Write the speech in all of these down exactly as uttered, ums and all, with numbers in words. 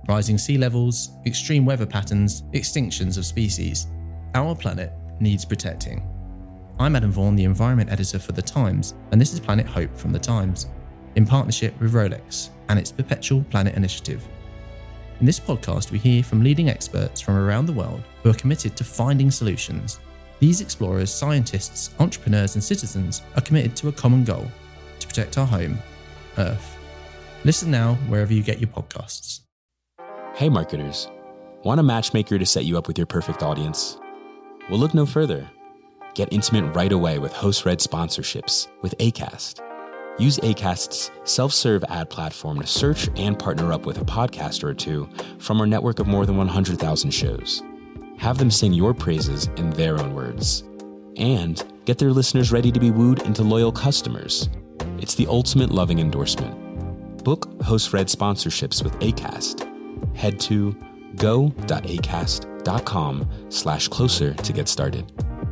rising sea levels, extreme weather patterns, extinctions of species. Our planet needs protecting. I'm Adam Vaughan, the environment editor for The Times, and this is Planet Hope from The Times, in partnership with Rolex and its Perpetual Planet Initiative. In this podcast, we hear from leading experts from around the world who are committed to finding solutions. These explorers, scientists, entrepreneurs, and citizens are committed to a common goal: to protect our home, Earth. Listen now wherever you get your podcasts. Hey marketers, want a matchmaker to set you up with your perfect audience? Well, look no further. Get intimate right away with host-read sponsorships with Acast. Use Acast's self-serve ad platform to search and partner up with a podcaster or two from our network of more than one hundred thousand shows. Have them sing your praises in their own words. And get their listeners ready to be wooed into loyal customers. It's the ultimate loving endorsement. Book host-read sponsorships with Acast. Head to go.acast.com slash closer to get started.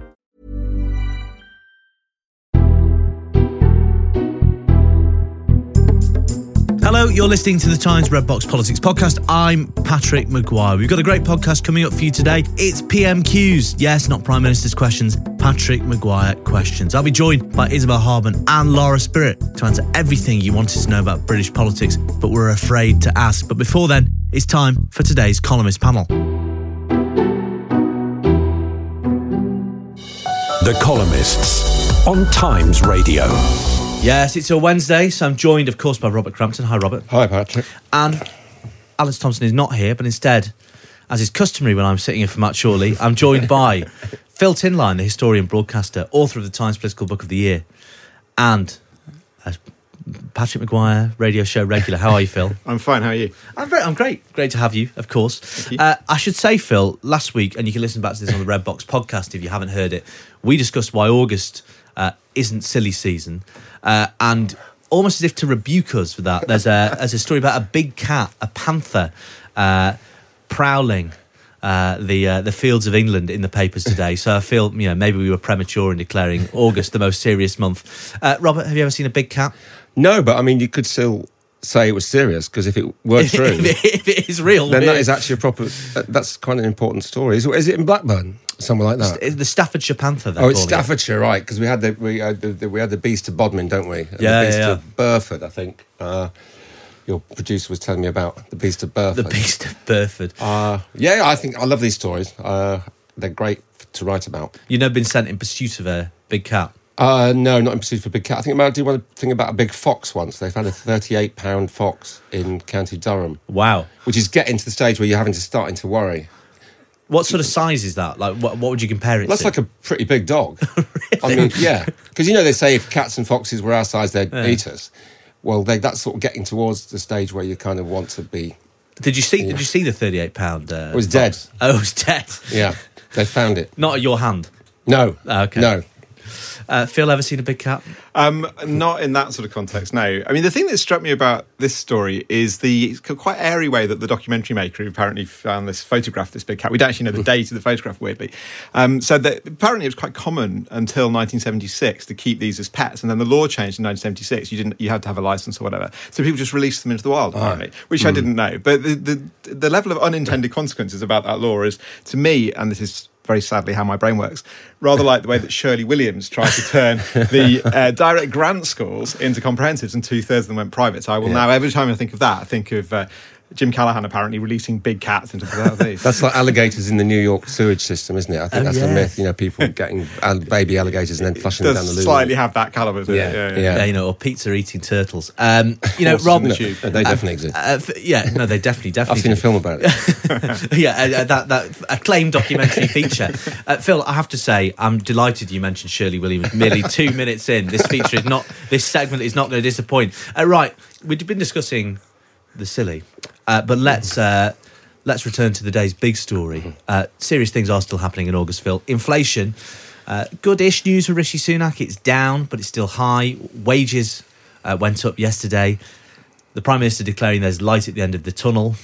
Hello, you're listening to the Times Red Box Politics podcast. I'm Patrick Maguire. We've got a great podcast coming up for you today. It's P M Qs. Yes, not Prime Minister's questions, Patrick Maguire questions. I'll be joined by Isabel Harbin and Laura Spirit to answer everything you wanted to know about British politics, but were afraid to ask. But before then, it's time for today's columnist panel. The Columnists on Times Radio. Yes, it's a Wednesday, so I'm joined, of course, by Robert Crampton. Hi, Robert. Hi, Patrick. And Alice Thompson is not here, but instead, as is customary when I'm sitting in for Matt Shorley, I'm joined by Phil Tinline, the historian, broadcaster, author of the Times Political Book of the Year, and uh, Patrick Maguire, radio show regular. How are you, Phil? I'm fine, how are you? I'm very, I'm great. Great to have you, of course. Thank you. Uh, I should say, Phil, last week, and you can listen back to this on the Red Box podcast if you haven't heard it, we discussed why August uh, isn't silly season. Uh, and almost as if to rebuke us for that, there's a there's a story about a big cat, a panther, uh, prowling uh, the uh, the fields of England in the papers today. So I feel, you know, maybe we were premature in declaring August the most serious month. Uh, Robert, have you ever seen a big cat? No, but I mean, you could still say it was serious, because if it were true, if, it, if it is real, then weird. that is actually a proper. That's quite an important story. Is, is it in Blackburn? Somewhere like that. It's the Staffordshire panther. Oh, it's Staffordshire, it. right? Because we had the we had the, the we had the Beast of Bodmin, don't we? And yeah, the Beast yeah, yeah. of Burford, I think. Uh, your producer was telling me about the Beast of Burford. The Beast of Burford. Uh, yeah, I think I love these stories. Uh, they're great to write about. You've never been sent in pursuit of a big cat? Uh, no, not in pursuit of a big cat. I think I might do one thing about a big fox once. They found a thirty-eight pound fox in County Durham. Wow. Which is getting to the stage where you're having to starting to worry. What sort of size is that? Like, what, what would you compare it That's to? That's like a pretty big dog. Really? I mean, yeah. Because, you know, they say if cats and foxes were our size, they'd yeah. eat us. Well, they, that's sort of getting towards the stage where you kind of want to be. Did you see Yeah. Did you see the thirty-eight pound? Uh, it was fox? dead. Oh, it was dead. Yeah, they found it. Not at your hand? No. Oh, okay. No. Uh, Phil, ever seen a big cat? Um, not in that sort of context, no. I mean, the thing that struck me about this story is the quite airy way that the documentary maker who apparently found this photograph of this big cat, we don't actually know the date of the photograph, weirdly, um, said that apparently it was quite common until nineteen seventy-six to keep these as pets, and then the law changed in nineteen seventy-six. You didn't, you had to have a licence or whatever. So people just released them into the wild, apparently, oh. which mm. I didn't know. But the, the, the level of unintended consequences about that law is, to me, and this is very sadly how my brain works, rather like the way that Shirley Williams tried to turn the uh, direct grant schools into comprehensives, and two-thirds of them went private. So I will yeah. now, every time I think of that, I think of uh, Jim Callaghan apparently releasing big cats into the southeast. That's like alligators in the New York sewage system, isn't it? I think oh, that's yeah. a myth, you know, people getting baby alligators and then flushing them down the loo. Slightly have that calibre, does yeah. it? Yeah, yeah. yeah. yeah, you know, or pizza-eating turtles. Um, you know, Rob... No, they definitely uh, exist. Uh, yeah, no, they definitely, definitely I've seen do. a film about it. yeah, uh, that, that acclaimed documentary feature. Uh, Phil, I have to say, I'm delighted you mentioned Shirley Williams merely two minutes in. This feature is not... This segment is not going to disappoint. Uh, right, we've been discussing the silly, uh, but let's uh, let's return to the day's big story. Uh, serious things are still happening in August, Phil. Inflation, uh, good-ish news for Rishi Sunak. It's down, but it's still high. Wages uh, went up yesterday. The Prime Minister declaring there's light at the end of the tunnel.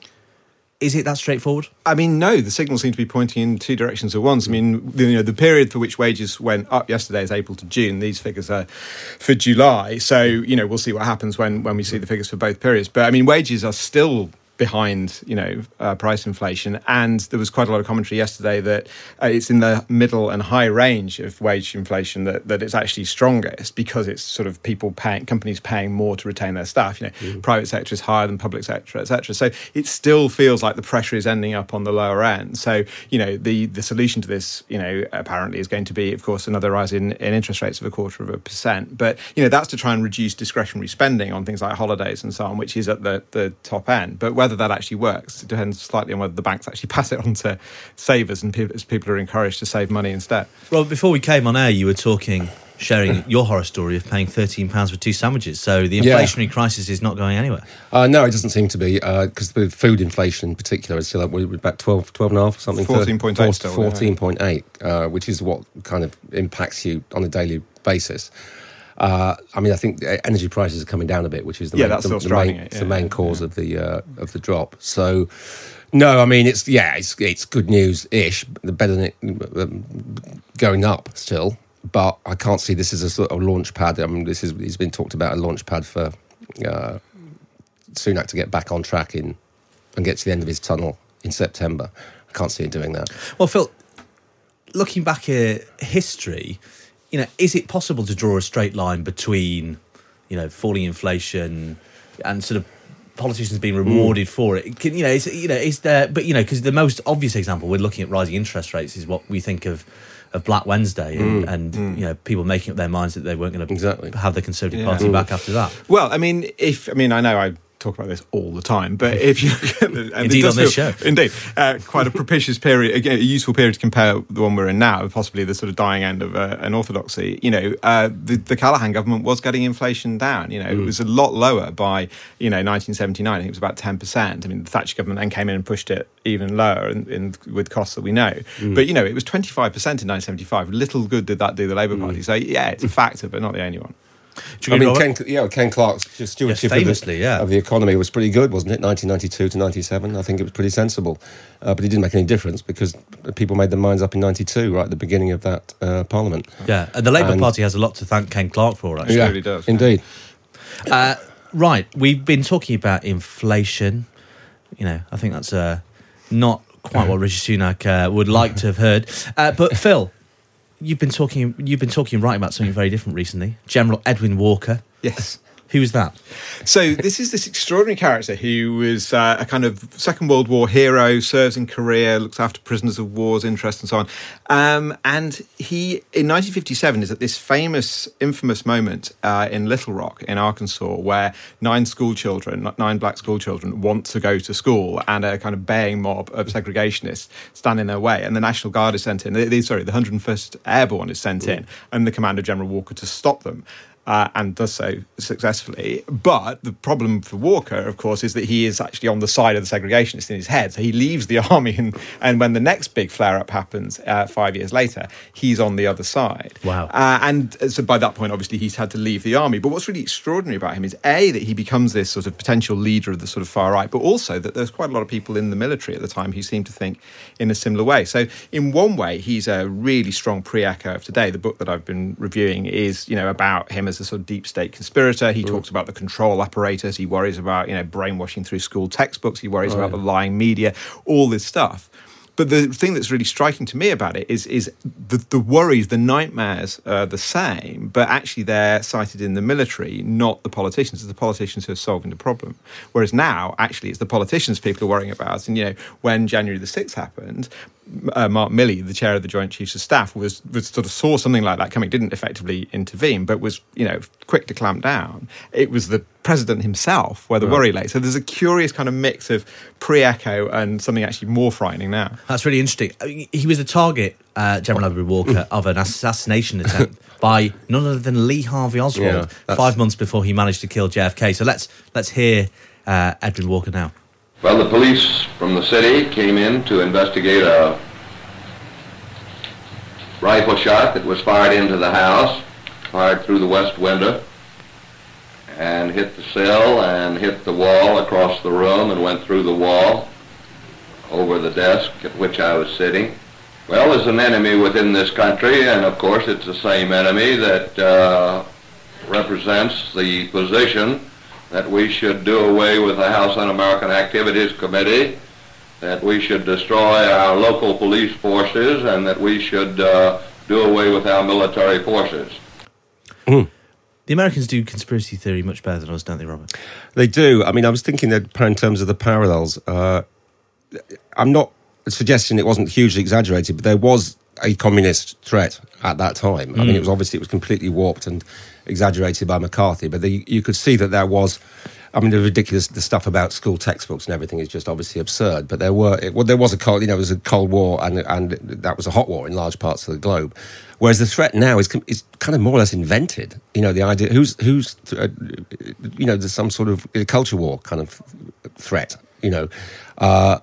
Is it that straightforward? I mean, no, the signals seem to be pointing in two directions at once. I mean, the, you know, the period for which wages went up yesterday is April to June. These figures are for July. So, you know, we'll see what happens when, when we see the figures for both periods. But, I mean, wages are still behind, you know, uh, price inflation. And there was quite a lot of commentary yesterday that uh, it's in the middle and high range of wage inflation that, that it's actually strongest, because it's sort of people paying, companies paying more to retain their staff. You know, mm. private sector is higher than public sector, et cetera. So it still feels like the pressure is ending up on the lower end. So, you know, the, the solution to this, you know, apparently is going to be, of course, another rise in, in interest rates of a quarter of a percent. But, you know, that's to try and reduce discretionary spending on things like holidays and so on, which is at the, the top end. But whether that actually works, it depends slightly on whether the banks actually pass it on to savers and people, as people are encouraged to save money instead. Well, before we came on air, you were talking, sharing your horror story of paying thirteen pounds for two sandwiches. So the inflationary yeah. crisis is not going anywhere. Uh, no, it doesn't seem to be, because uh, the food inflation in particular is still up, we're about twelve, twelve and a half, something. fourteen point eight still. fourteen point eight, uh, which is what kind of impacts you on a daily basis. Uh, I mean, I think energy prices are coming down a bit, which is the yeah, main, that's the, the main, it. Yeah, the main yeah, cause yeah. of the uh, of the drop. So, no, I mean, it's yeah, it's it's good news ish, better than it um, going up still. But I can't see this as a sort of launch pad. I mean, this is it's been talked about a launch pad for uh, Sunak to get back on track in and get to the end of his tunnel in September. I can't see it doing that. Well, Phil, looking back at history, you know, is it possible to draw a straight line between, you know, falling inflation and sort of politicians being rewarded mm. for it? Can, you know, is, you know, is there? But you know, because the most obvious example we're looking at rising interest rates is what we think of of Black Wednesday, and, mm. and mm. you know, people making up their minds that they weren't going to exactly. have the Conservative yeah. Party mm. back after that. Well, I mean, if I mean, I know I talk about this all the time, but if you look at the, and indeed it on this feel, show, indeed, uh, quite a propitious period, again, a useful period to compare the one we're in now, possibly the sort of dying end of uh, an orthodoxy. You know, uh, the, the Callaghan government was getting inflation down. You know, mm. it was a lot lower by you know nineteen seventy-nine. I think it was about ten percent. I mean, the Thatcher government then came in and pushed it even lower, in, in, with costs that we know. Mm. But you know, it was twenty-five percent in nineteen seventy-five. Little good did that do the Labour mm. Party. So yeah, it's a factor, but not the only one. I mean, Ken, yeah, Ken Clarke's stewardship yeah, famously, of, the, yeah. of the economy was pretty good, wasn't it? nineteen ninety-two to ninety-seven. I think it was pretty sensible. Uh, but it didn't make any difference because people made their minds up in ninety-two, right at the beginning of that uh, parliament. Yeah, and the Labour and, Party has a lot to thank Ken Clarke for, actually. Yeah, it really does. Indeed. Uh, right, we've been talking about inflation. You know, I think that's uh, not quite what Rishi Sunak uh, would like to have heard. Uh, but Phil, You've been talking. You've been talking and writing about something very different recently. General Edwin Walker. Yes. Who was that? So this is this extraordinary character who was uh, a kind of Second World War hero, serves in Korea, looks after prisoners of war's interests and so on. Um, and he, in nineteen fifty-seven, is at this famous, infamous moment uh, in Little Rock in Arkansas where nine school children, nine black school children, want to go to school, and a kind of baying mob of segregationists stand in their way. And the National Guard is sent in. The, the, sorry, the one hundred first Airborne is sent in, and the commander, General Walker, to stop them. Uh, and does so successfully. But the problem for Walker, of course, is that he is actually on the side of the segregationists in his head. So he leaves the army, and, and when the next big flare-up happens uh, five years later, he's on the other side. Wow. Uh, and so by that point, obviously, he's had to leave the army. But what's really extraordinary about him is, A, that he becomes this sort of potential leader of the sort of far right, but also that there's quite a lot of people in the military at the time who seem to think in a similar way. So in one way, he's a really strong pre-echo of today. The book that I've been reviewing is, you know, about him as a sort of deep state conspirator. He mm. talks about the control apparatus. He worries about, you know, brainwashing through school textbooks. He worries oh, about yeah. the lying media, all this stuff. But the thing that's really striking to me about it is is the, the worries, the nightmares are the same, but actually they're cited in the military, not the politicians. It's the politicians who are solving the problem. Whereas now, actually, it's the politicians people are worrying about. And, you know, when January the sixth happened, uh, Mark Milley, the chair of the Joint Chiefs of Staff, was, was sort of saw something like that coming, didn't effectively intervene, but was, you know, quick to clamp down. It was the president himself where the right. worry lay. So there's a curious kind of mix of pre-echo and something actually more frightening now. That's really interesting. I mean, he was a target, uh, General Edward Walker, of an assassination attempt by none other than Lee Harvey Oswald yeah, five months before he managed to kill J F K. So let's let's hear uh, Edwin Walker now. Well, the police from the city came in to investigate a rifle shot that was fired into the house, fired through the west window, and hit the sill and hit the wall across the room and went through the wall over the desk at which I was sitting. Well, there's an enemy within this country, and of course it's the same enemy that uh, represents the position that we should do away with the House Un-American Activities Committee, that we should destroy our local police forces, and that we should uh, do away with our military forces. Mm. The Americans do conspiracy theory much better than us, don't they, Robert? They do. I mean, I was thinking that in terms of the parallels, uh, I'm not suggesting it wasn't hugely exaggerated, but there was a communist threat at that time. Mm. I mean, it was obviously it was completely warped and exaggerated by McCarthy, but the, you could see that there was. I mean, the ridiculous the stuff about school textbooks and everything is just obviously absurd. But there were it, well, there was a cold, you know, there was a Cold War, and and that was a hot war in large parts of the globe. Whereas the threat now is is kind of more or less invented. You know, the idea who's who's uh, you know, there's some sort of culture war kind of threat. You know. Uh,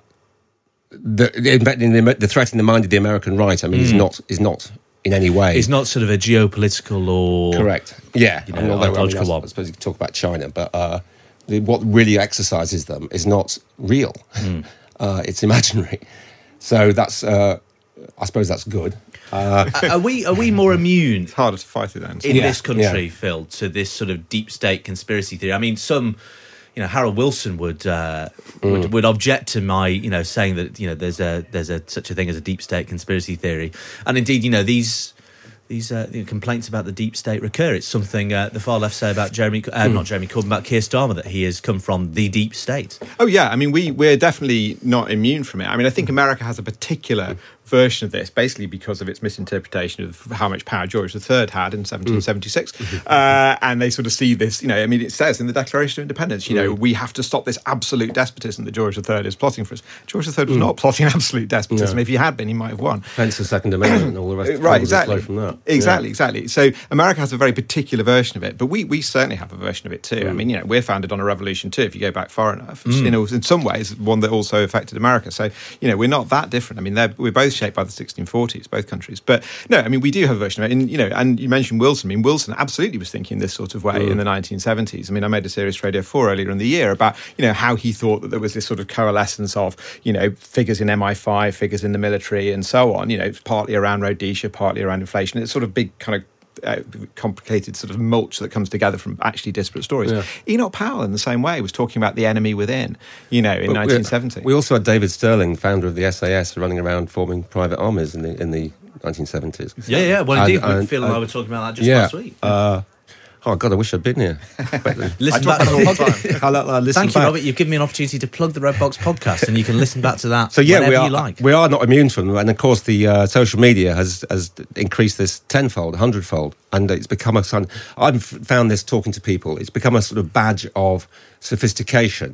The, the, the threat in the mind of the American right, I mean, mm. is not is not in any way. It's not sort of a geopolitical or correct. Yeah, you know, although, I, mean, I, I suppose you could talk about China, but uh, the, what really exercises them is not real. Mm. Uh, it's imaginary. So that's, uh, I suppose, that's good. Uh, are we are we more immune? It's harder to fight it then in yeah. this country, yeah. Phil, to this sort of deep state conspiracy theory. I mean, some. You know, Harold Wilson would, uh, mm. would would object to my, you know, saying that you know there's a there's a such a thing as a deep state conspiracy theory, and indeed, you know, these these uh, you know, complaints about the deep state recur. It's something uh, the far left say about Jeremy, uh, mm. not Jeremy Corbyn, about Keir Starmer, that he has come from the deep state. Oh yeah, I mean, we we're definitely not immune from it. I mean, I think America has a particular version of this, basically because of its misinterpretation of how much power George the Third had in seventeen seventy-six. Mm. Uh, and they sort of see this, you know, I mean, it says in the Declaration of Independence, you know, mm. we have to stop this absolute despotism that George the Third is plotting for us. George the Third was mm. not plotting absolute despotism. No. If he had been, he might have won. Hence the Second Amendment and all the rest of right, exactly. from that. Exactly, yeah. exactly. So America has a very particular version of it, but we we certainly have a version of it too. Mm. I mean, you know, we're founded on a revolution too, if you go back far enough. Mm. You know, in some ways, one that also affected America. So, you know, we're not that different. I mean, we're both shaped by the sixteen forties, both countries. But no, I mean, we do have a version of it. And, you know, and you mentioned Wilson. I mean, Wilson absolutely was thinking this sort of way mm. in the nineteen seventies. I mean, I made a series for Radio four earlier in the year about, you know, how he thought that there was this sort of coalescence of, you know, figures in M I five, figures in the military and so on, you know, partly around Rhodesia, partly around inflation. It's sort of big kind of Uh, complicated sort of mulch that comes together from actually disparate stories. Yeah. Enoch Powell, in the same way, was talking about the enemy within, you know, in but nineteen seventy. We also had David Sterling, founder of the S A S, running around forming private armies in the in the nineteen seventies. Yeah, yeah. Well, indeed, and, and, Phil and I were talking about that just yeah, last week. Uh, oh, God, I wish I'd been here. listen back all the time. I'll, I'll listen Thank you, back. Robert. You've given me an opportunity to plug the Red Box podcast, and you can listen back to that so, yeah, whenever we are, you like. We are not immune from them. And, of course, the uh, social media has, has increased this tenfold, hundredfold. And it's become a son. I've found this talking to people. It's become a sort of badge of sophistication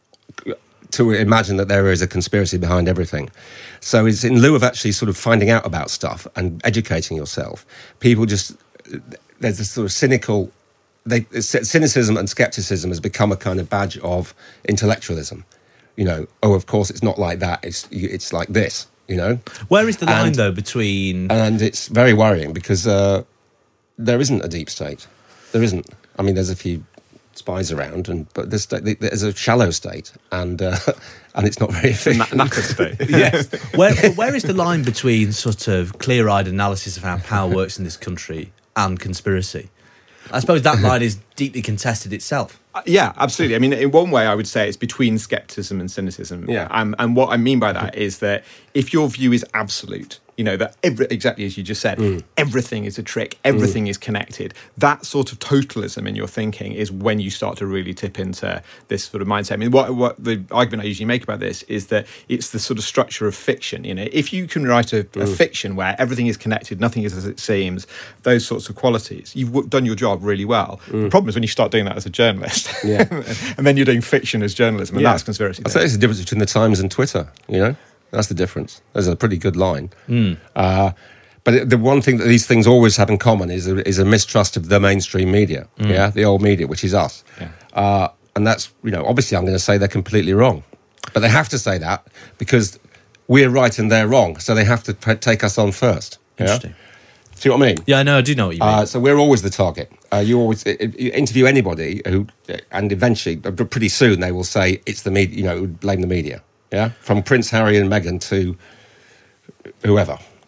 to imagine that there is a conspiracy behind everything. So it's in lieu of actually sort of finding out about stuff and educating yourself, people just, there's this sort of cynical, they, cynicism and skepticism has become a kind of badge of intellectualism. You know, oh, of course it's not like that, it's it's like this, you know. Where is the line, and, though, between... And it's very worrying because uh, there isn't a deep state. There isn't. I mean, there's a few spies around, and but there's, there's a shallow state, and uh, and it's not very efficient. Knackered state. Yes. Where, where is the line between sort of clear-eyed analysis of how power works in this country and conspiracy? I suppose that line is deeply contested itself. Uh, yeah, absolutely. I mean, in one way, I would say it's between scepticism and cynicism. Yeah. Um, and what I mean by that is that if your view is absolute, you know, that every, exactly as you just said, mm. everything is a trick, everything mm. is connected, that sort of totalism in your thinking is when you start to really tip into this sort of mindset. I mean, what, what the argument I usually make about this is that it's the sort of structure of fiction. You know, if you can write a, mm. a fiction where everything is connected, nothing is as it seems, those sorts of qualities, you've done your job really well. Mm. The problem is when you start doing that as a journalist, yeah. and then you're doing fiction as journalism, and yeah. that's conspiracy. I'd say it's the difference between the Times and Twitter, you know? That's the difference. There's a pretty good line. Mm. Uh, but the one thing that these things always have in common is a, is a mistrust of the mainstream media, mm. yeah, the old media, which is us. Yeah. Uh, and that's, you know, obviously I'm going to say they're completely wrong. But they have to say that because we're right and they're wrong. So they have to p- take us on first. Interesting. Yeah? See what I mean? Yeah, I know. I do know what you mean. Uh, so we're always the target. Uh, you always you interview anybody who, and eventually, pretty soon, they will say it's the media. You know, blame the media. Yeah, from Prince Harry and Meghan to whoever.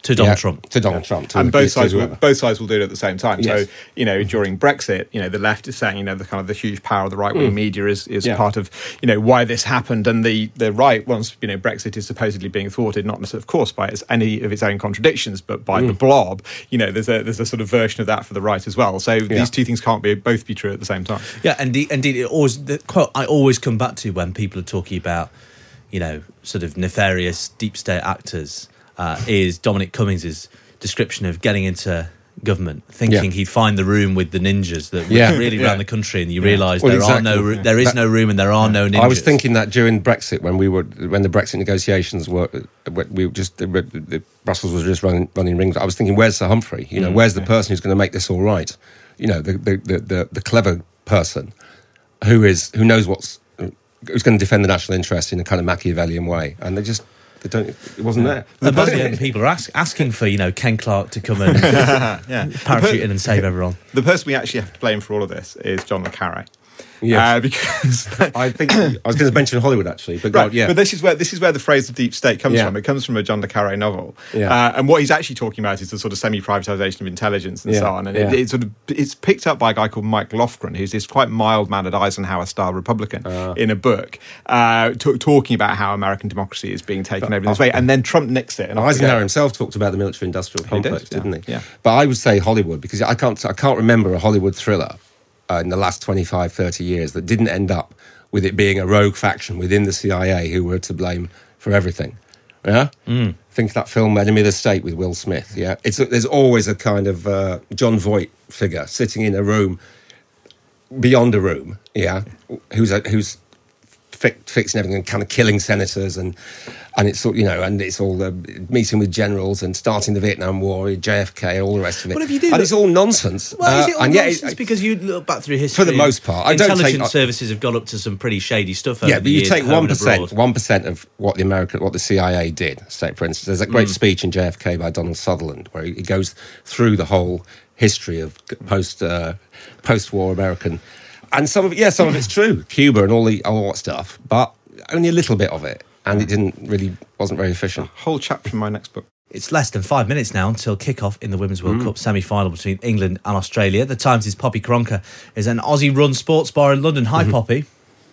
To Donald Yeah, Trump. To Donald Trump. To and both to sides will, whoever. both sides will do it at the same time. Yes. So, you know, during Brexit, you know, the left is saying, you know, the kind of the huge power of the right wing Mm. media is, is Yeah. part of, you know, why this happened. And the, the right, once, you know, Brexit is supposedly being thwarted, not necessarily, of course, by its, any of its own contradictions, but by Mm. the blob, you know, there's a there's a sort of version of that for the right as well. So these two things can't be both be true at the same time. Yeah, indeed, indeed. It always the quote I always come back to when people are talking about, you know, sort of nefarious deep state actors uh, is Dominic Cummings's description of getting into government, thinking Yeah. he'd find the room with the ninjas that Yeah. really Yeah. ran the country, and you realise Well, there exactly. are no, ro- there is That- no room, and there are no ninjas. I was thinking that during Brexit, when we were when the Brexit negotiations were, we were just the, the, Brussels was just running running rings. I was thinking, where's Sir Humphrey? You know, Mm, where's the person who's going to make this all right? You know, the the, the, the the clever person who is who knows what's who's going to defend the national interest in a kind of Machiavellian way, and they just they don't. It wasn't there. The Bosnian people are ask, asking for, you know, Ken Clark to come and Yeah. parachute in and save everyone. The person we actually have to blame for all of this is John le Carré. Yes. Uh, because I think I was going to mention Hollywood actually, but Right, God, yeah, but this is where this is where the phrase "the deep state" comes Yeah. from. It comes from a John le Carré novel, Yeah. uh, and what he's actually talking about is the sort of semi-privatization of intelligence and Yeah, so on. And yeah. it, it's sort of it's picked up by a guy called Mike Lofgren, who's this quite mild-mannered Eisenhower-style Republican, Ah. in a book uh, t- talking about how American democracy is being taken over in this way, and then Trump nicks it. And off we Eisenhower go. himself talked about the military-industrial He did, complex, yeah. didn't he? Yeah. But I would say Hollywood, because I can't, I can't remember a Hollywood thriller uh, in the last twenty-five, thirty years that didn't end up with it being a rogue faction within the C I A who were to blame for everything. Yeah? Mm. Think of that film Enemy of the State with Will Smith. Yeah, it's there's always a kind of uh, John Voight figure sitting in a room beyond a room. Yeah, who's a, who's fi- fixing everything and kind of killing senators and and it's all, you know, and it's all the meeting with generals and starting the Vietnam War, J F K, all the rest of it. Well, if you do and look- it's all nonsense. Well, is Uh, it all and yet nonsense? it- Because you look back through history. For the most part. I don't take- intelligence I- services have got up to some pretty shady stuff over yeah, the but you years, take at home one and percent, abroad. one percent of what the American, what the C I A did. Say, for instance, there's a great Mm. speech in J F K by Donald Sutherland where he, he goes through the whole history of post uh, post-war American, and some of it, yeah, some of it's true, Cuba and all the all that stuff, but only a little bit of it, and it didn't really wasn't very efficient. Whole chapter from my next book. It's less than five minutes now until kick-off in the Women's World Mm. Cup semi-final between England and Australia. The Times' Poppy Karonka is an Aussie-run sports bar in London. Hi, Mm-hmm. Poppy.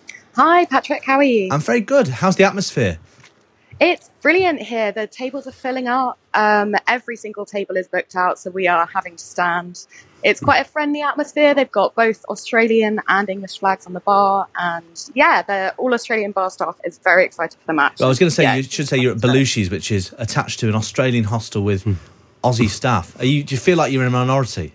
Hi, Patrick. How are you? I'm very good. How's the atmosphere? It's brilliant here. The tables are filling up. Um, every single table is booked out, so we are having to stand. It's quite a friendly atmosphere. They've got both Australian and English flags on the bar, and yeah, the all Australian bar staff is very excited for the match. Well, I was going to say, Yeah, you should say you're at Belushi's, which is attached to an Australian hostel with Hmm. Aussie staff. Are you? Do you feel like you're in a minority?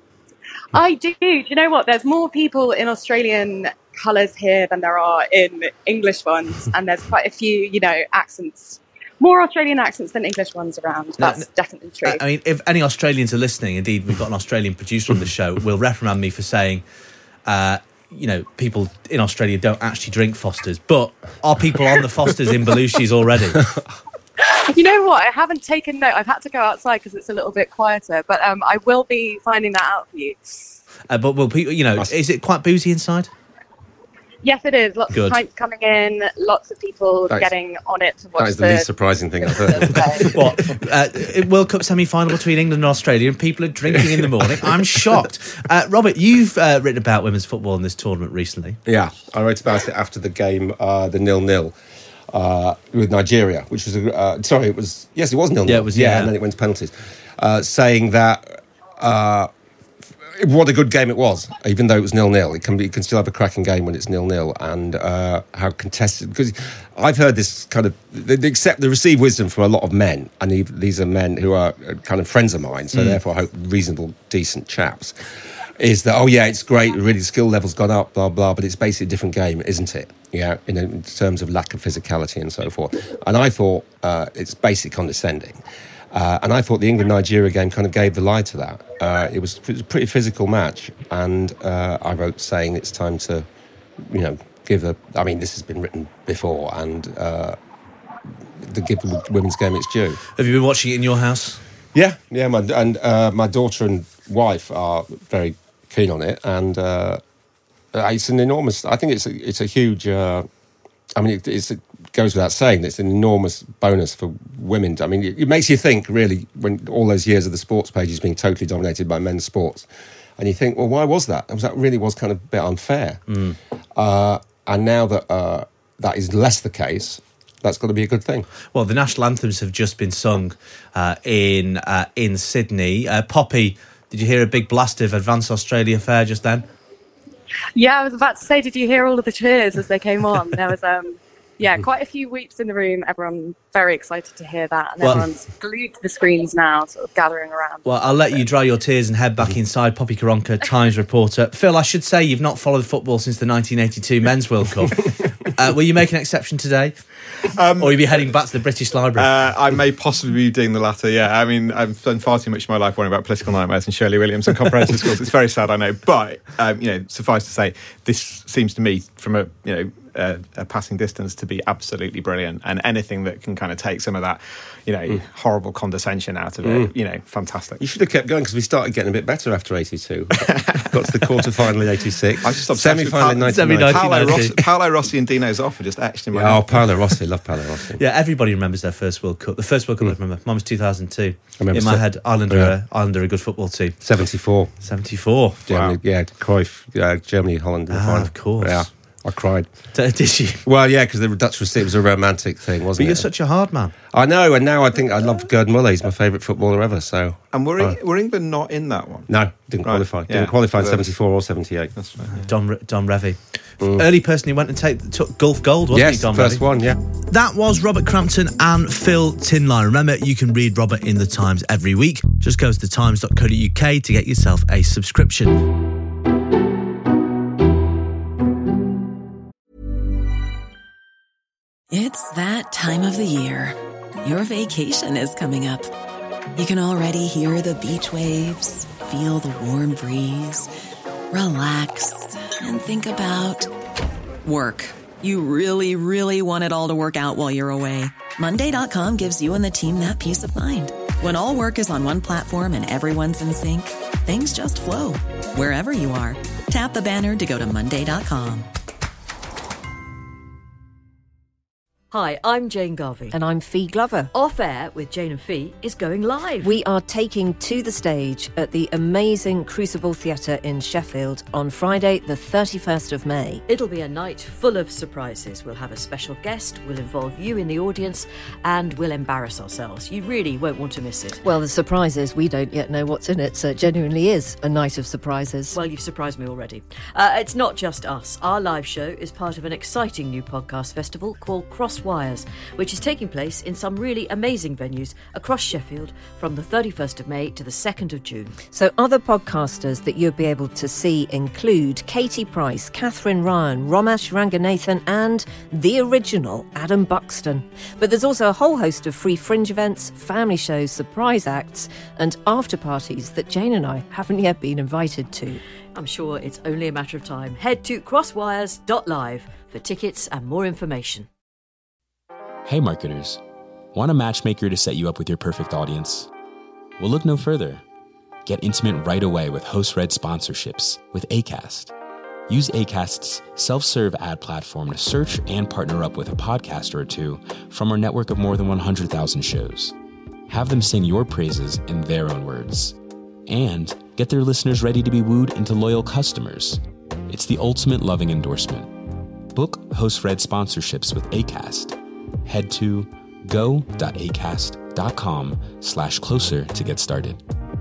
I do. Do you know what? There's more people in Australian colours here than there are in English ones, and there's quite a few, you know, accents. More Australian accents than English ones around. No, That's no, definitely true. I mean, if any Australians are listening, indeed, we've got an Australian producer on the show, will reprimand me for saying, uh, you know, people in Australia don't actually drink Fosters. But are people on the Fosters in Belushi's already? You know what? I haven't taken note. I've had to go outside because it's a little bit quieter, but um, I will be finding that out for you. Uh, but will people, you know, is it quite boozy inside? Yes, it is. Lots Good. of pints coming in, lots of people That is- getting on it to watch That is the least surprising thing I've heard. the What? Uh, World Cup semi-final between England and Australia, and people are drinking in the morning. I'm shocked. Uh, Robert, you've uh, written about women's football in this tournament recently. Yeah, I wrote about it after the game, uh, the nil-nil uh, with Nigeria, which was, a, uh, sorry, it was, yes, it was nil-nil. Yeah, it was, yeah. And then it went to penalties, uh, saying that uh, what a good game it was, even though it was nil-nil. It can be, you can still have a cracking game when it's nil-nil, and uh, how contested, because I've heard this kind of, they, they accept, they receive wisdom from a lot of men, and these are men who are kind of friends of mine, so mm. therefore I hope reasonable, decent chaps. Is that, oh yeah, it's great, really, the skill level's gone up, blah, blah, but it's basically a different game, isn't it? Yeah, in, in terms of lack of physicality and so forth. And I thought uh, it's basically condescending. Uh, and I thought the England-Nigeria game kind of gave the lie to that. Uh, it, was, it was a pretty physical match, and uh, I wrote saying it's time to, you know, give a, I mean, this has been written before, and uh, to give the women's game its due. Have you been watching it in your house? Yeah, yeah, my, and uh, my daughter and wife are very keen on it, and uh, it's an enormous. I think it's a, it's a huge. Uh, I mean, it, it's a goes without saying that it's an enormous bonus for women. I mean, it, it makes you think, really, when all those years of the sports pages being totally dominated by men's sports, and you think, well, why was that? Because that really was kind of a bit unfair. Mm. Uh, and now that uh, that is less the case, that's got to be a good thing. Well, the national anthems have just been sung uh, in uh, in Sydney. Uh, Poppy, did you hear a big blast of Advance Australia Fair just then? Yeah, I was about to say, did you hear all of the cheers as they came on? There was, um, yeah, quite a few weeps in the room. Everyone very excited to hear that. And well, everyone's glued to the screens now, sort of gathering around. Well, I'll let you dry your tears and head back inside. Poppy Karonka, Times reporter. Phil, I should say you've not followed football since the nineteen eighty-two Men's World Cup. uh, will you make an exception today? Um, or will you be heading back to the British Library? Uh, I may possibly be doing the latter, yeah. I mean, I've done far too much of my life worrying about political nightmares and Shirley Williams and comprehensive schools. It's very sad, I know. But, um, you know, suffice to say, this seems to me, from a, you know, a, a passing distance, to be absolutely brilliant. And anything that can kind of take some of that, you know, mm. horrible condescension out of it, mm. you know, fantastic. You should have kept going, because we started getting a bit better after eighty-two. Got to the quarter-final in eighty-six. I was just semi-final in ninety-nine. Paolo Rossi, Paolo Rossi and Dino Zoff are just etched in my yeah, head. Oh, Paolo Rossi. Love Paolo Rossi. Yeah, everybody remembers their first World Cup. The first World Cup mm. I remember. Mine was two thousand two. I remember in my se- head, Ireland are, yeah. a, Ireland are a good football team. seventy-four. seventy-four. Germany, wow. Yeah, Cruyff. Yeah, Germany, Holland in the ah, final. Of course. Yeah. I cried. Did you? Well, yeah, because the Dutch was, it was a romantic thing, wasn't but it? But you're such a hard man. I know, and now I think I love Gerd Muller. He's my favourite footballer ever. So, and were, uh, were England not in that one? No, didn't right. qualify. Yeah. Didn't qualify in seventy-four or seventy-eight. That's right. Yeah. Don Don Revie, mm. early person who went and take, took Gulf Gold, wasn't yes, he? Don first Revie? one, yeah. That was Robert Crampton and Phil Tinline. Remember, you can read Robert in the Times every week. Just go to the times dot co dot uk to get yourself a subscription. It's that time of the year. Your vacation is coming up. You can already hear the beach waves, feel the warm breeze, relax, and think about work. You really, really want it all to work out while you're away. Monday dot com gives you and the team that peace of mind. When all work is on one platform and everyone's in sync, things just flow. Wherever you are, tap the banner to go to Monday dot com. Hi, I'm Jane Garvey. And I'm Fee Glover. Off Air with Jane and Fee is going live. We are taking to the stage at the amazing Crucible Theatre in Sheffield on Friday, the thirty-first of May. It'll be a night full of surprises. We'll have a special guest, we'll involve you in the audience, and we'll embarrass ourselves. You really won't want to miss it. Well, the surprise is we don't yet know what's in it, so it genuinely is a night of surprises. Well, you've surprised me already. Uh, it's not just us. Our live show is part of an exciting new podcast festival called Cross Wires, which is taking place in some really amazing venues across Sheffield from the thirty-first of May to the second of June. So other podcasters that you'll be able to see include Katie Price, Catherine Ryan, Romesh Ranganathan and the original Adam Buxton. But there's also a whole host of free fringe events, family shows, surprise acts and after parties that Jane and I haven't yet been invited to. I'm sure it's only a matter of time. Head to crosswires dot live for tickets and more information. Hey marketers, want a matchmaker to set you up with your perfect audience? Well, look no further. Get intimate right away with host-read sponsorships with Acast. Use Acast's self-serve ad platform to search and partner up with a podcaster or two from our network of more than one hundred thousand shows. Have them sing your praises in their own words. And get their listeners ready to be wooed into loyal customers. It's the ultimate loving endorsement. Book host-read sponsorships with Acast. Head to go.acast.com slash closer to get started.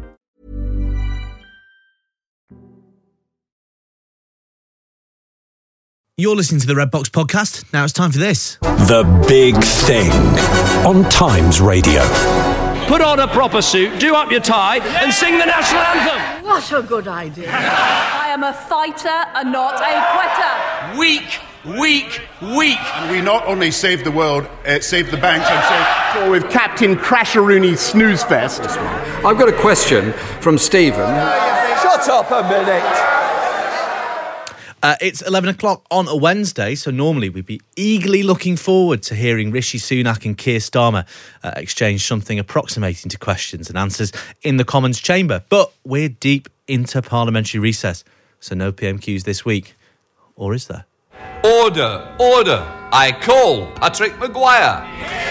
You're listening to the Red Box Podcast. Now it's time for this. The Big Thing on Times Radio. Put on a proper suit, do up your tie, and sing the national anthem. What a good idea. I am a fighter and not a quitter. Weak, weak, weak. And we not only saved the world, uh, saved the banks, and saved... Or with Captain Crasheroony Snooze Fest. I've got a question from Stephen. Shut up a minute. Uh, it's eleven o'clock on a Wednesday, so normally we'd be eagerly looking forward to hearing Rishi Sunak and Keir Starmer uh, exchange something approximating to questions and answers in the Commons chamber. But we're deep into parliamentary recess, so no P M Qs this week. Or is there? Order, order. I call Patrick Maguire.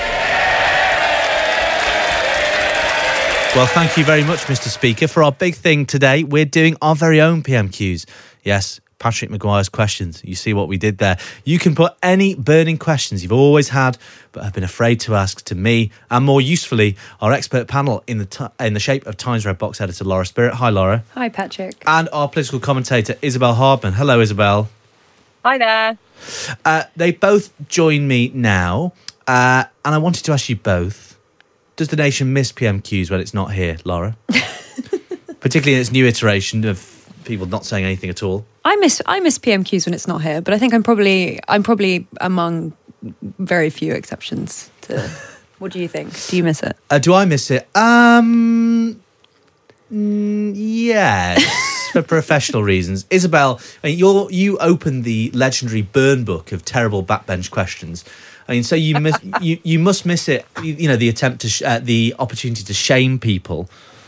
Well, thank you very much, Mister Speaker. For our big thing today, we're doing our very own P M Qs. Yes, Patrick Maguire's questions. You see what we did there. You can put any burning questions you've always had but have been afraid to ask to me, and more usefully, our expert panel in the t- in the shape of Times Red Box editor Laura Spirit. Hi, Laura. Hi, Patrick. And our political commentator Isabel Hardman. Hello, Isabel. Hi there. Uh, they both join me now, uh, and I wanted to ask you both, does the nation miss P M Qs when it's not here, Laura? Particularly in its new iteration of people not saying anything at all. I miss I miss P M Qs when it's not here, but I think I'm probably I'm probably among very few exceptions to. What do you think? Do you miss it? Uh, do I miss it? Um, mm, yes, for professional reasons. Isabel, I mean, you're, you opened the legendary burn book of terrible backbench questions. I mean, so you miss, you you must miss it. You, you know, the attempt to sh- uh, the opportunity to shame people.